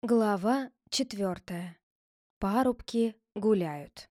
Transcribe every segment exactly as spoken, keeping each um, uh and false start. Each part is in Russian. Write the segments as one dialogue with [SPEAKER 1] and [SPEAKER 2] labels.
[SPEAKER 1] Глава четвертая. Парубки гуляют.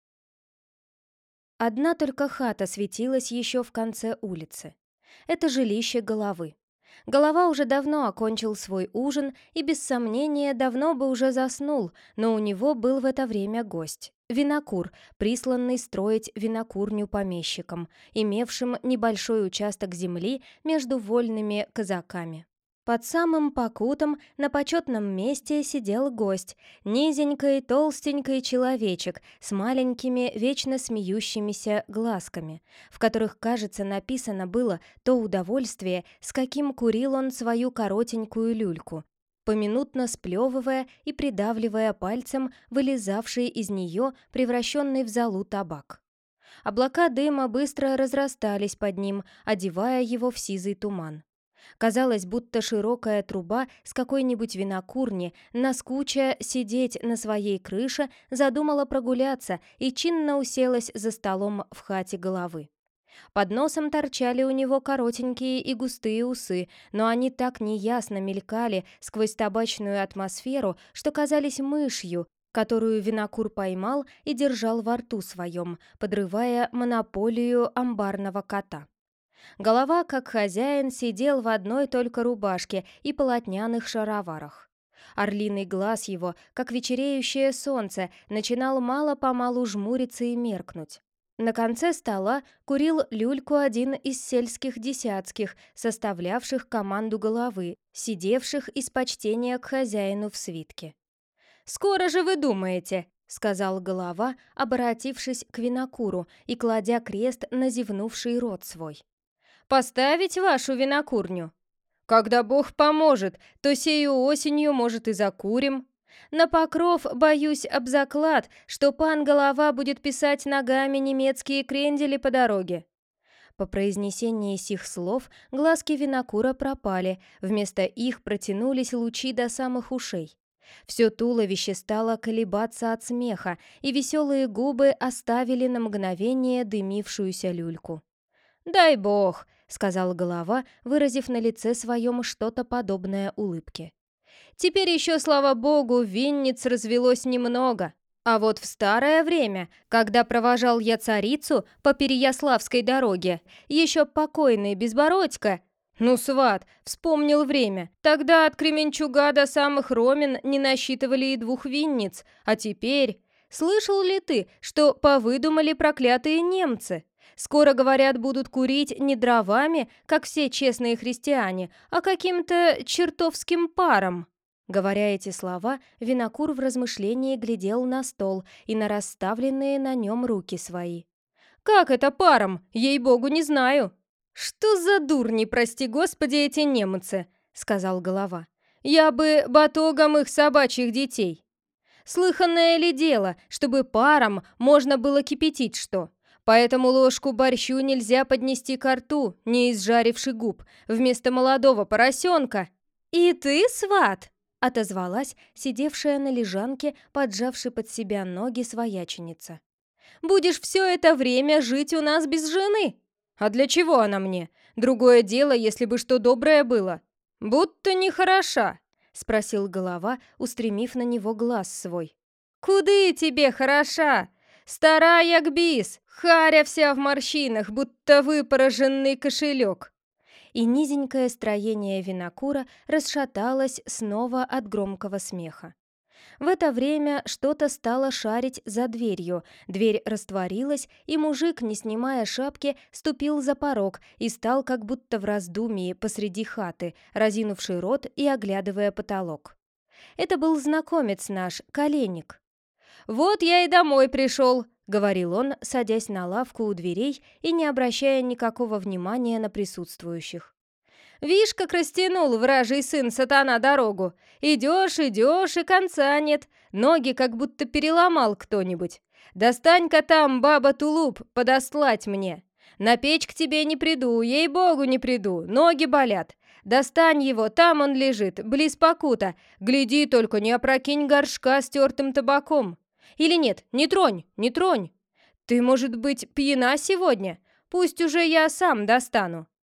[SPEAKER 1] Одна только хата светилась еще в конце улицы. Это жилище Головы. Голова уже давно окончил свой ужин и, без сомнения, давно бы уже заснул, но у него был в это время гость. Винокур, присланный строить винокурню помещикам, имевшим небольшой участок земли между вольными казаками. Под самым покутом на почетном месте сидел гость, низенький толстенький человечек с маленькими вечно смеющимися глазками, в которых, кажется, написано было то удовольствие, с каким курил он свою коротенькую люльку, поминутно сплевывая и придавливая пальцем вылезавший из нее превращенный в золу табак. Облака дыма быстро разрастались под ним, одевая его в сизый туман. Казалось, будто широкая труба с какой-нибудь винокурни, наскуча сидеть на своей крыше, задумала прогуляться и чинно уселась за столом в хате Головы. Под носом торчали у него коротенькие и густые усы, но они так неясно мелькали сквозь табачную атмосферу, что казались мышью, которую винокур поймал и держал во рту своем, подрывая монополию амбарного кота. Голова, как хозяин, сидел в одной только рубашке и полотняных шароварах. Орлиный глаз его, как вечереющее солнце, начинал мало-помалу жмуриться и меркнуть. На конце стола курил люльку один из сельских десятских, составлявших команду Головы, сидевших из почтения к хозяину в свитке. «Скоро же вы думаете!» — сказал Голова, обратившись к винокуру и кладя крест на зевнувший рот свой. «Поставить вашу винокурню? Когда Бог поможет, то сею осенью, может, и закурим. На покров, боюсь, об заклад, что пан Голова будет писать ногами немецкие крендели по дороге». По произнесении сих слов глазки винокура пропали, вместо их протянулись лучи до самых ушей. Все туловище стало колебаться от смеха, и веселые губы оставили на мгновение дымившуюся люльку. «Дай Бог», — сказал Голова, выразив на лице своем что-то подобное улыбке. «Теперь еще, слава Богу, винниц развелось немного. А вот в старое время, когда провожал я царицу по Переяславской дороге, еще покойный Безбородько, ну, сват, вспомнил время, тогда от Кременчуга до самых Ромин не насчитывали и двух винниц, а теперь... Слышал ли ты, что повыдумали проклятые немцы? Скоро, говорят, будут курить не дровами, как все честные христиане, а каким-то чертовским паром». Говоря эти слова, винокур в размышлении глядел на стол и на расставленные на нем руки свои. «Как это паром? Ей-богу, не знаю». «Что за дурни, прости господи, эти немцы?» — сказал Голова. «Я бы батогом их собачьих детей». «Слыханное ли дело, чтобы паром можно было кипятить что? Поэтому ложку борщу нельзя поднести ко рту, не изжаривши губ, вместо молодого поросенка». «И ты, сват?» — отозвалась сидевшая на лежанке, поджавши под себя ноги свояченица. «Будешь все это время жить у нас без жены?» «А для чего она мне? Другое дело, если бы что доброе было». «Будто нехороша», — спросил Голова, устремив на него глаз свой. «Куды тебе хороша? Старая як бис, харя вся в морщинах, будто выпороженный кошелек». И низенькое строение винокура расшаталось снова от громкого смеха. В это время что-то стало шарить за дверью, дверь растворилась, и мужик, не снимая шапки, ступил за порог и стал как будто в раздумии посреди хаты, разинувший рот и оглядывая потолок. Это был знакомец наш, Коленник. «Вот я и домой пришел», — говорил он, садясь на лавку у дверей и не обращая никакого внимания на присутствующих. «Вишь, как растянул вражий сын сатана дорогу. Идешь, идешь, и конца нет. Ноги как будто переломал кто-нибудь. Достань-ка там, баба Тулуп, подослать мне. На печь к тебе не приду, ей-богу не приду, ноги болят. Достань его, там он лежит, близ покута. Гляди только, не опрокинь горшка с тертым табаком. Или нет, не тронь, не тронь. Ты, может быть, пьяна сегодня? Пусть уже я сам достану».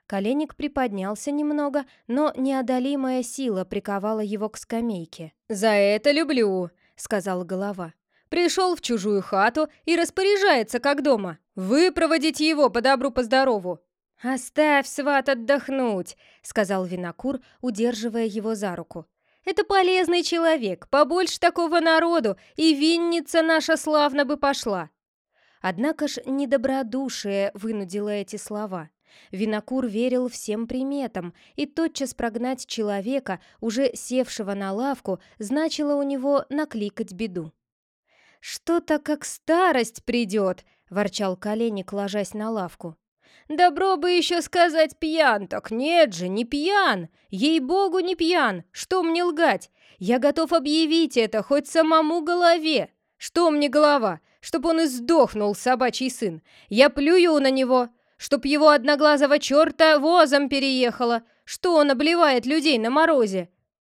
[SPEAKER 1] Коленник приподнялся немного, но неодолимая сила приковала его к скамейке.
[SPEAKER 2] «За это люблю», — сказал голова. «Пришел в чужую хату и распоряжается, как дома. Выпроводить его по добру, по здорову».
[SPEAKER 1] «Оставь, сват, отдохнуть», — сказал винокур, удерживая его за руку. «Это полезный человек, побольше такого народу, и винница наша славно бы пошла». Однако ж недобродушие вынудило эти слова. Винокур верил всем приметам, и тотчас прогнать человека, уже севшего на лавку, значило у него накликать беду. «Что-то как старость придет», — ворчал Коленник, ложась на лавку.
[SPEAKER 2] «Добро бы еще сказать пьян, так нет же, не пьян! Ей-богу, не пьян! Что мне лгать? Я готов объявить это хоть самому голове! Что мне голова? Чтоб он и сдохнул, собачий сын! Я плюю на него! Чтоб его одноглазого черта возом переехало! Что он обливает людей на морозе!»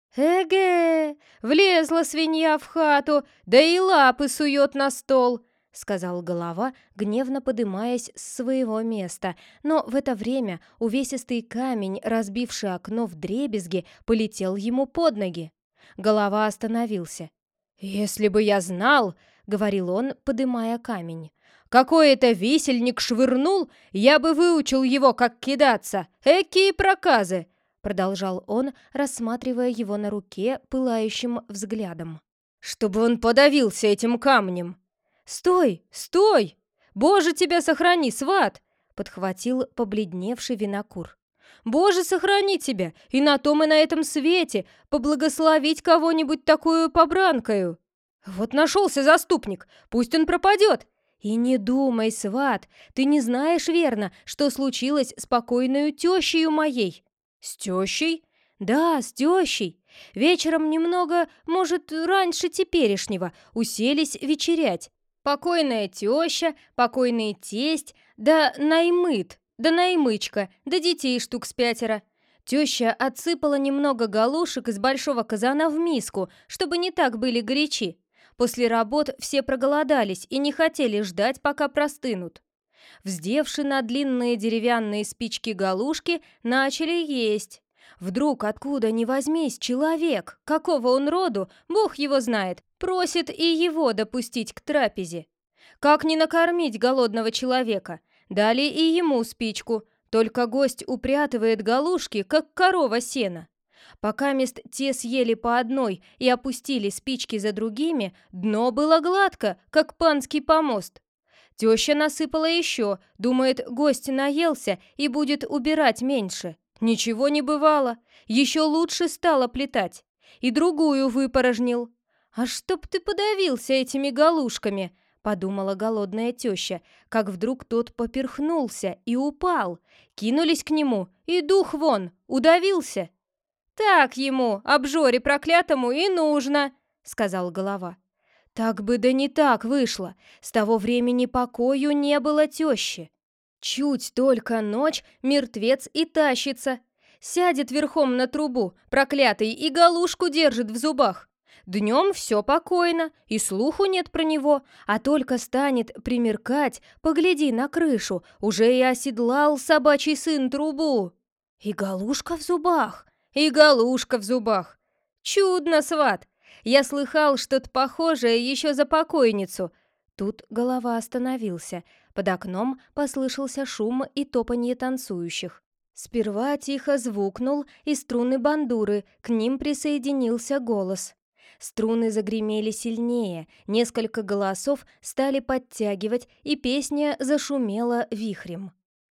[SPEAKER 1] «Эге, влезла свинья в хату, да и лапы сует на стол», — сказал голова, гневно подымаясь с своего места, но в это время увесистый камень, разбивший окно вдребезги, полетел ему под ноги. Голова остановился.
[SPEAKER 2] «Если бы я знал, — говорил он, подымая камень, — какой это висельник швырнул, я бы выучил его, как кидаться. Экие проказы!» — продолжал он, рассматривая его на руке пылающим взглядом. «Чтобы он подавился этим камнем!» «Стой! Стой! Боже, тебя сохрани, сват!» — подхватил побледневший винокур. «Боже, сохрани тебя! И на том, и на этом свете поблагословить кого-нибудь такую побранкою! Вот нашелся заступник, пусть он пропадет!» «И не думай, сват, ты не знаешь верно, что случилось с покойною тещею моей». «С тещей?» «Да, с тещей. Вечером немного, может, раньше теперешнего, уселись вечерять. Покойная теща, покойный тесть, да наймыт, да наймычка, да детей штук с пятеро. Теща отсыпала немного галушек из большого казана в миску, чтобы не так были горячи. После работ все проголодались и не хотели ждать, пока простынут. Вздевши на длинные деревянные спички-галушки, начали есть. Вдруг, откуда ни возьмись, человек, какого он роду, бог его знает, просит и его допустить к трапезе. Как не накормить голодного человека? Дали и ему спичку, только гость упрятывает галушки, как корова сена. Покамест те съели по одной и опустили спички за другими, дно было гладко, как панский помост. Теща насыпала еще, думает, гость наелся и будет убирать меньше. Ничего не бывало, еще лучше стало плетать. И другую выпорожнил. «А чтоб ты подавился этими галушками!» — подумала голодная теща, как вдруг тот поперхнулся и упал. Кинулись к нему, и дух вон, удавился. «Так ему, обжоре проклятому, и нужно!» — сказал голова. Так бы да не так вышло. С того времени покою не было тещи. Чуть только ночь, мертвец и тащится. Сядет верхом на трубу, проклятый, и галушку держит в зубах. Днем все покойно, и слуху нет про него, а только станет примеркать, погляди на крышу, уже и оседлал собачий сын трубу. И галушка в зубах, и галушка в зубах. Чудно, сват! Я слыхал что-то похожее еще за покойницу. Тут голова остановился. Под окном послышался шум и топанье танцующих. Сперва тихо звукнул, и струны бандуры, к ним присоединился голос. Струны загремели сильнее, несколько голосов стали подтягивать, и песня зашумела вихрем.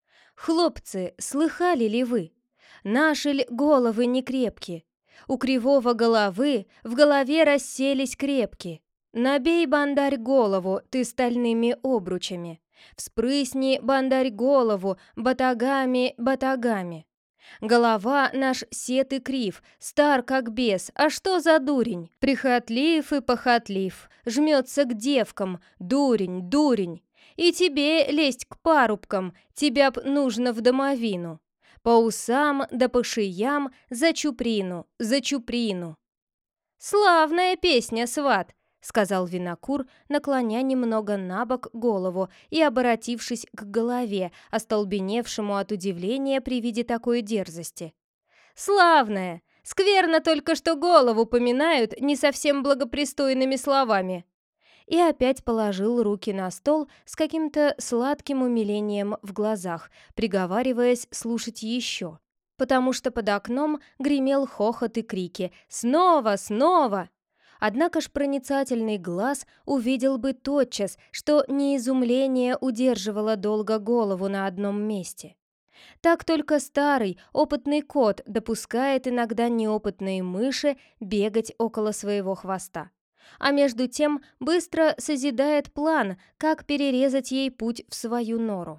[SPEAKER 2] «Хлопцы, слыхали ли вы? Наши ль головы не крепки? У кривого головы в голове расселись крепки. Набей, бандарь, голову ты стальными обручами. Вспрысни, бандарь, голову батагами, батагами. Голова наш сет и крив, стар как бес, а что за дурень? Прихотлив и похотлив, жмется к девкам, дурень, дурень. И тебе лезть к парубкам, тебя б нужно в домовину. По усам да по шиям за чуприну, за чуприну». «Славная песня, сват», —
[SPEAKER 1] сказал винокур, наклоня немного на бок голову и оборотившись к голове, остолбеневшему от удивления при виде такой дерзости. «Славная! Скверно только, что голову поминают не совсем благопристойными словами!» И опять положил руки на стол с каким-то сладким умилением в глазах, приговариваясь слушать еще, потому что под окном гремел хохот и крики «Снова! Снова!». Однако ж проницательный глаз увидел бы тотчас, что не изумление удерживало долго голову на одном месте. Так только старый, опытный кот допускает иногда неопытные мыши бегать около своего хвоста. А между тем быстро созидает план, как перерезать ей путь в свою нору.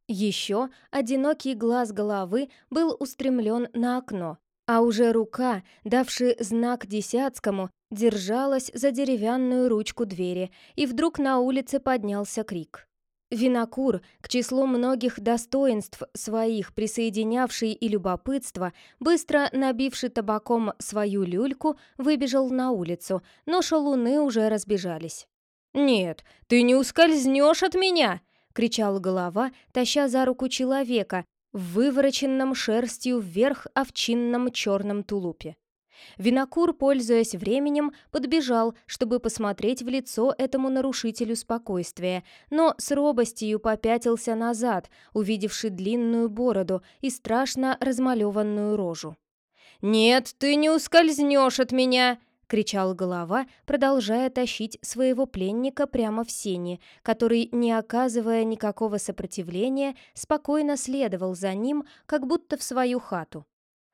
[SPEAKER 1] Еще одинокий глаз головы был устремлен на окно, а уже рука, давши знак Десятскому, держалась за деревянную ручку двери, и вдруг на улице поднялся крик. Винокур, к числу многих достоинств своих присоединявший и любопытство, быстро набивший табаком свою люльку, выбежал на улицу, но шалуны уже разбежались. «Нет, ты не ускользнешь от меня!» — кричал голова, таща за руку человека в вывороченном шерстью вверх овчинном черном тулупе. Винокур, пользуясь временем, подбежал, чтобы посмотреть в лицо этому нарушителю спокойствия, но с робостью попятился назад, увидевши длинную бороду и страшно размалеванную рожу. «Нет, ты не ускользнешь от меня!» — кричал голова, продолжая тащить своего пленника прямо в сени, который, не оказывая никакого сопротивления, спокойно следовал за ним, как будто в свою хату.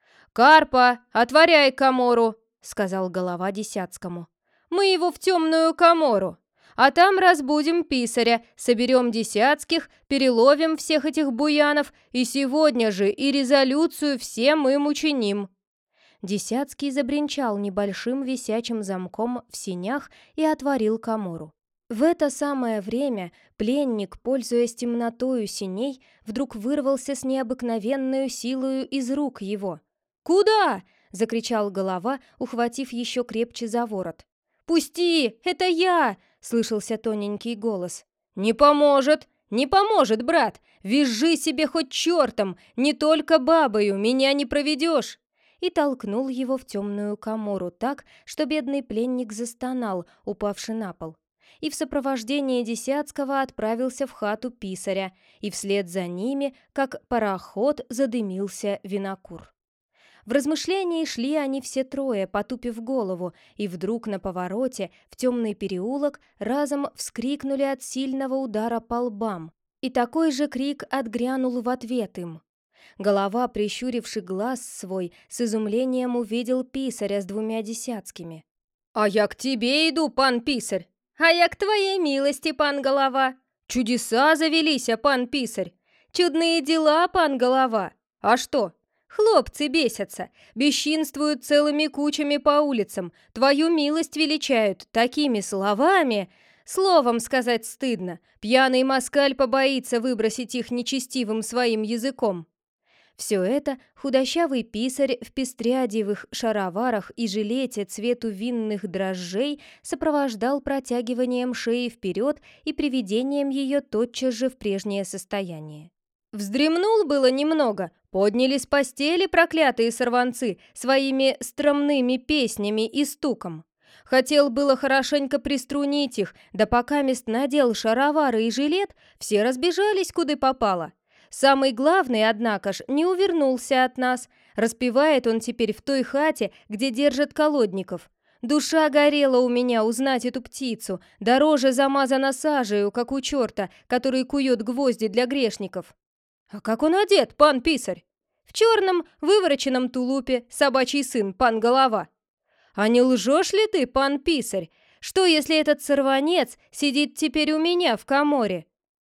[SPEAKER 1] «Карпа, отворяй камору!» — сказал голова Десятскому. «Мы его в темную камору, а там разбудим писаря, соберем Десятских, переловим всех этих буянов, и сегодня же и резолюцию всем им учиним». Десятский забринчал небольшим висячим замком в сенях и отворил камору. В это самое время пленник, пользуясь темнотою сеней, вдруг вырвался с необыкновенной силою из рук его. «Куда?» — закричал голова, ухватив еще крепче за ворот. «Пусти! Это я!» — слышался тоненький голос. «Не поможет! Не поможет, брат! Визжи себе хоть чертом! Не только бабою меня не проведешь!» И толкнул его в темную камору так, что бедный пленник застонал, упавший на пол. И в сопровождении Десятского отправился в хату писаря, и вслед за ними, как пароход, задымился винокур. В размышлении шли они все трое, потупив голову, и вдруг на повороте, в темный переулок, разом вскрикнули от сильного удара по лбам. И такой же крик отгрянул в ответ им. Голова, прищуривший глаз свой, с изумлением увидел писаря с двумя Десятскими. «А я к тебе иду, пан писарь!» «А я к твоей милости, пан голова!» «Чудеса завелись, а пан писарь!» «Чудные дела, пан голова!» «А что?» «Хлопцы бесятся, бесчинствуют целыми кучами по улицам, твою милость величают такими словами. Словом сказать стыдно, пьяный москаль побоится выбросить их нечестивым своим языком». Все это худощавый писарь в пестрядевых шароварах и жилете цвету винных дрожжей сопровождал протягиванием шеи вперед и приведением ее тотчас же в прежнее состояние. Вздремнул было немного, подняли с постели проклятые сорванцы своими стромными песнями и стуком. Хотел было хорошенько приструнить их, да пока мест надел шаровары и жилет, все разбежались, куда попало. Самый главный, однако ж, не увернулся от нас. Распевает он теперь в той хате, где держат колодников. Душа горела у меня узнать эту птицу, дороже замазана сажею, как у черта, который кует гвозди для грешников. «А как он одет, пан писарь?» «В черном вывороченном тулупе, собачий сын, пан голова». «А не лжешь ли ты, пан писарь? Что, если этот сорванец сидит теперь у меня в каморе?»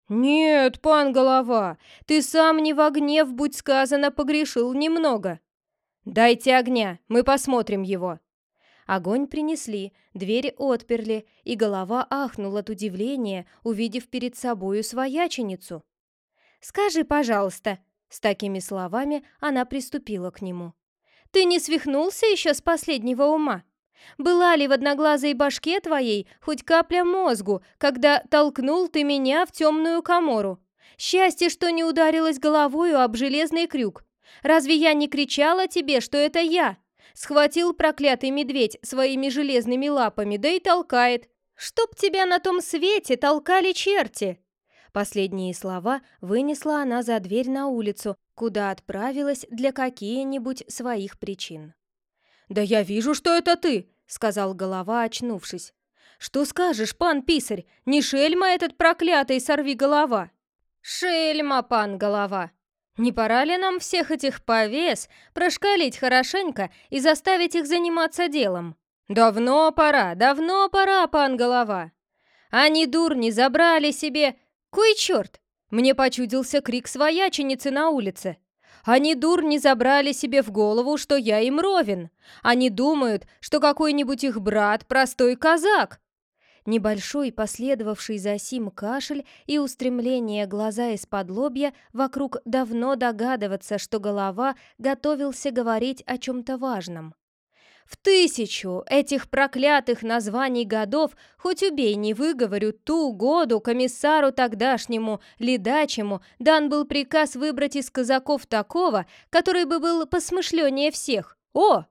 [SPEAKER 1] «Нет, пан голова, ты сам не во гнев, будь сказано, погрешил немного». «Дайте огня, мы посмотрим его». Огонь принесли, двери отперли, и голова ахнул от удивления, увидев перед собою свояченицу. «Скажи, пожалуйста», — с такими словами она приступила к нему. «Ты не свихнулся еще с последнего ума? Была ли в одноглазой башке твоей хоть капля мозгу, когда толкнул ты меня в темную камору? Счастье, что не ударилась головою об железный крюк. Разве я не кричала тебе, что это я? Схватил проклятый медведь своими железными лапами, да и толкает. Чтоб тебя на том свете толкали черти!» Последние слова вынесла она за дверь на улицу, куда отправилась для каких-нибудь своих причин.
[SPEAKER 2] «Да я вижу, что это ты!» — сказал Голова, очнувшись. «Что скажешь, пан Писарь? Не шельма этот проклятый сорвиголова?»
[SPEAKER 1] «Шельма, пан Голова! Не пора ли нам всех этих повес прошкалить хорошенько и заставить их заниматься делом?» «Давно пора, давно пора, пан Голова! Они, дурни, забрали себе... Кой черт!» Мне почудился крик свояченицы на улице. «Они, дурни, забрали себе в голову, что я им ровен. Они думают, что какой-нибудь их брат простой казак». Небольшой, последовавший за сим кашель и устремление глаза из-под лобья вокруг давно догадываться, что Голова готовился говорить о чем-то важном. В тысячу этих проклятых названий годов, хоть убей, не выговорю, ту году комиссару тогдашнему, ледачему, дан был приказ выбрать из казаков такого, который бы был посмышленнее всех. О!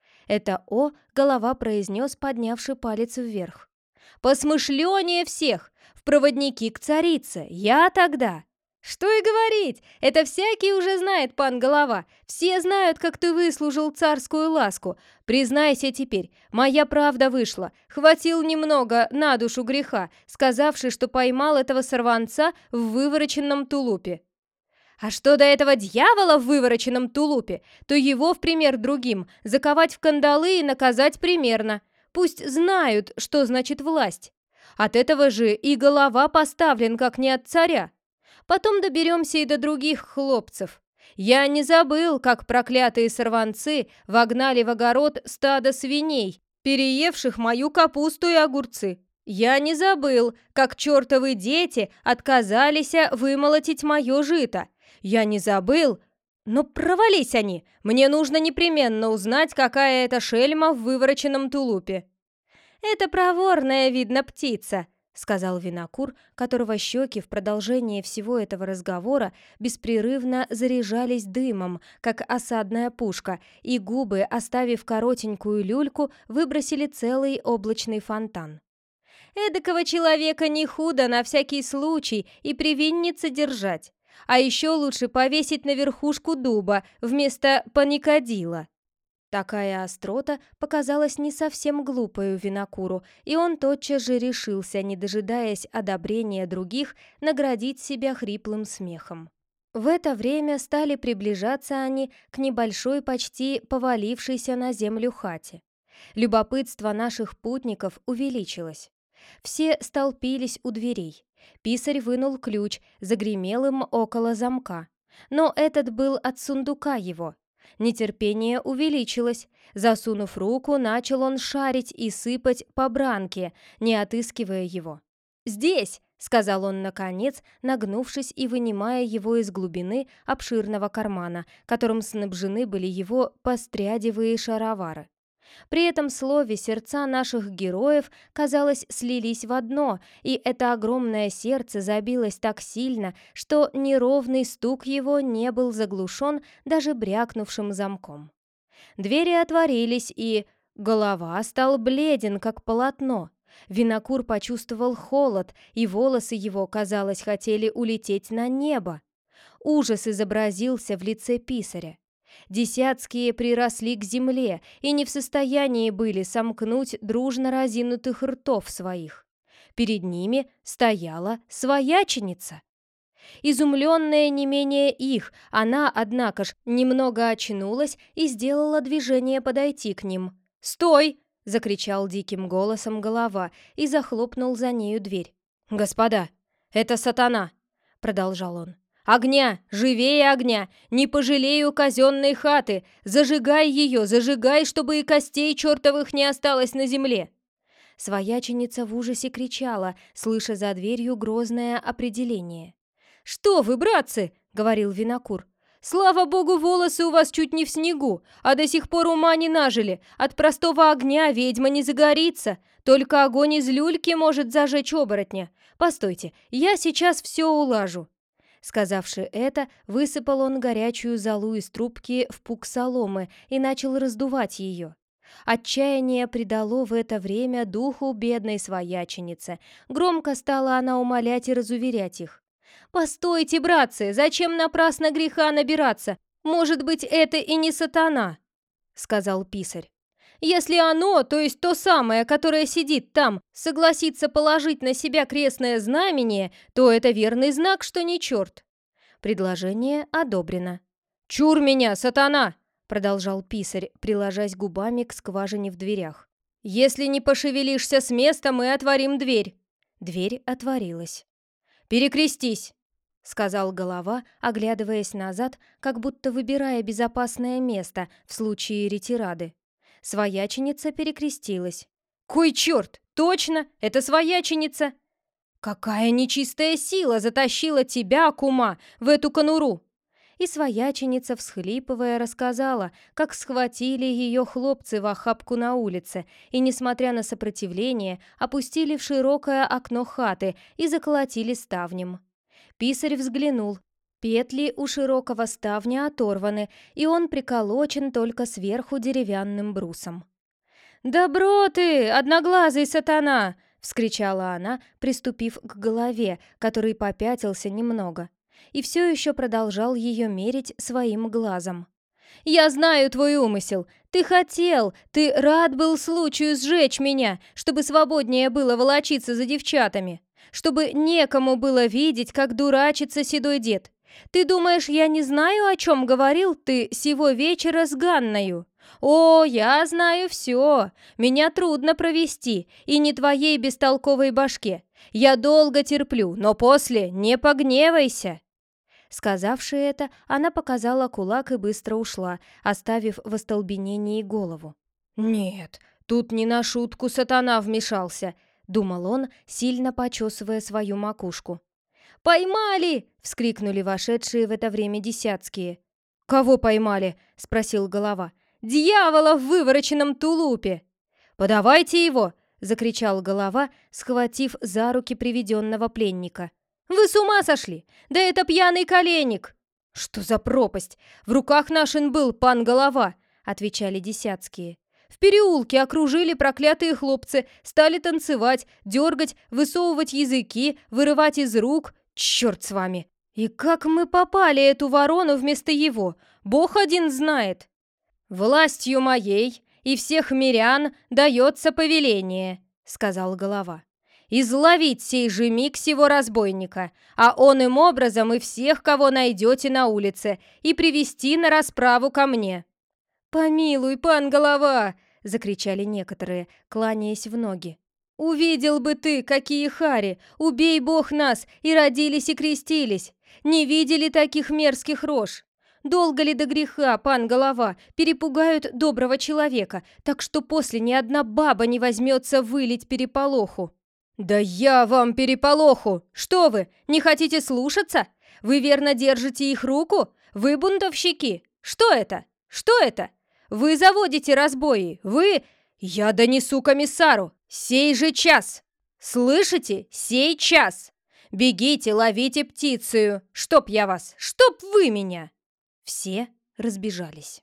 [SPEAKER 1] Это «о» Голова произнес, поднявший палец вверх. «Посмышленнее всех! В проводники к царице! Я тогда!» «Что и говорить! Это всякий уже знает, пан Голова! Все знают, как ты выслужил царскую ласку! Признайся теперь, моя правда вышла! Хватил немного на душу греха, сказавши, что поймал этого сорванца в вывороченном тулупе!» «А что до этого дьявола в вывороченном тулупе, то его в пример другим заковать в кандалы и наказать примерно! Пусть знают, что значит власть! От этого же и Голова поставлен, как не от царя! Потом доберемся и до других хлопцев. Я не забыл, как проклятые сорванцы вогнали в огород стадо свиней, переевших мою капусту и огурцы. Я не забыл, как чертовы дети отказались вымолотить мое жито. Я не забыл... Но провались они! Мне нужно непременно узнать, какая это шельма в вывороченном тулупе. Это проворная, видно, птица, — сказал Винокур, которого щеки в продолжении всего этого разговора беспрерывно заряжались дымом, как осадная пушка, и губы, оставив коротенькую люльку, выбросили целый облачный фонтан. «Эдакого человека не худо на всякий случай и при виннице держать, а еще лучше повесить на верхушку дуба вместо паникадила». Такая острота показалась не совсем глупою Винокуру, и он тотчас же решился, не дожидаясь одобрения других, наградить себя хриплым смехом. В это время стали приближаться они к небольшой, почти повалившейся на землю хате. Любопытство наших путников увеличилось. Все столпились у дверей. Писарь вынул ключ, загремел им около замка. Но этот был от сундука его. Нетерпение увеличилось. Засунув руку, начал он шарить и сыпать по бранке, не отыскивая его. «Здесь!» — сказал он наконец, нагнувшись и вынимая его из глубины обширного кармана, которым снабжены были его пострядевые шаровары. При этом слове сердца наших героев, казалось, слились в одно, и это огромное сердце забилось так сильно, что неровный стук его не был заглушен даже брякнувшим замком. Двери отворились, и Голова стал бледен, как полотно. Винокур почувствовал холод, и волосы его, казалось, хотели улететь на небо. Ужас изобразился в лице писаря. Десятские приросли к земле и не в состоянии были сомкнуть дружно разинутых ртов своих. Перед ними стояла свояченица. Изумленная не менее их, она, однако ж, немного очнулась и сделала движение подойти к ним. «Стой!» — закричал диким голосом Голова и захлопнул за нею дверь. «Господа, это сатана!» — продолжал он. «Огня! Живее огня! Не пожалею казенной хаты! Зажигай ее, зажигай, чтобы и костей чертовых не осталось на земле!» Свояченица в ужасе кричала, слыша за дверью грозное определение. «Что вы, братцы!» — говорил Винокур.
[SPEAKER 2] Слава богу, волосы у вас чуть не в снегу, а до сих пор ума не нажили. От простого огня ведьма не загорится. Только огонь из люльки может зажечь оборотня. Постойте, я сейчас все улажу». Сказавши это, высыпал он горячую золу из трубки в пук соломы и начал раздувать ее. Отчаяние придало в это время духу бедной свояченице. Громко стала она умолять и разуверять их. «Постойте, братцы, зачем напрасно греха набираться? Может быть, это и не сатана?» — сказал писарь. «Если оно, то есть то самое, которое сидит там, согласится положить на себя крестное знамение, то это верный знак, что не черт». Предложение одобрено. «Чур меня, сатана!» — продолжал писарь, приложась губами к скважине в дверях. «Если не пошевелишься с места, мы отворим дверь». Дверь отворилась. «Перекрестись!» — сказал голова, оглядываясь назад, как будто выбирая безопасное место в случае ретирады. Свояченица перекрестилась. «Кой черт! Точно! Это свояченица!» «Какая нечистая сила затащила тебя, кума, в эту конуру!» И свояченица, всхлипывая, рассказала, как схватили ее хлопцы в охапку на улице и, несмотря на сопротивление, опустили в широкое окно хаты и заколотили ставнем. Писарь взглянул. Петли у широкого ставня оторваны, и он приколочен только сверху деревянным брусом. «Добро ты, одноглазый сатана!» — вскричала она, приступив к голове, который попятился немного, и все еще продолжал ее мерить своим глазом. «Я знаю твой умысел. Ты хотел, ты рад был случаю сжечь меня, чтобы свободнее было волочиться за девчатами, чтобы некому было видеть, как дурачится седой дед. Ты думаешь, я не знаю, о чем говорил ты сего вечера с Ганною? О, я знаю все. Меня трудно провести, и не твоей бестолковой башке. Я долго терплю, но после не погневайся». Сказавши это, она показала кулак и быстро ушла, оставив в остолбенении голову. «Нет, тут не на шутку сатана вмешался», — думал он, сильно почесывая свою макушку. «Поймали!» — вскрикнули вошедшие в это время десятские. «Кого поймали?» — спросил голова. «Дьявола в вывороченном тулупе!» «Подавайте его!» — закричал голова, схватив за руки приведенного пленника. «Вы с ума сошли? Да это пьяный коленник!» «Что за пропасть? В руках нашин был пан голова!» — отвечали десятские. «В переулке окружили проклятые хлопцы, стали танцевать, дергать, высовывать языки, вырывать из рук. Черт с вами! И как мы попали эту ворону вместо его? Бог один знает!» «Властью моей и всех мирян дается повеление», — сказал голова. «Изловить сей же миг сего разбойника, а он им образом и всех, кого найдете на улице, и привести на расправу ко мне». «Помилуй, пан голова!» — закричали некоторые, кланяясь в ноги. «Увидел бы ты, какие хари! Убей Бог нас! И родились, и крестились! Не видели таких мерзких рож! Долго ли до греха, пан голова, перепугают доброго человека, так что после ни одна баба не возьмется вылить переполоху?» «Да я вам переполоху! Что вы, не хотите слушаться? Вы верно держите их руку? Вы бунтовщики! Что это? Что это? Вы заводите разбои! Вы... Я донесу комиссару! Сей же час! Слышите? Сей час! Бегите, ловите птицию! Чтоб я вас! Чтоб вы меня!» Все разбежались.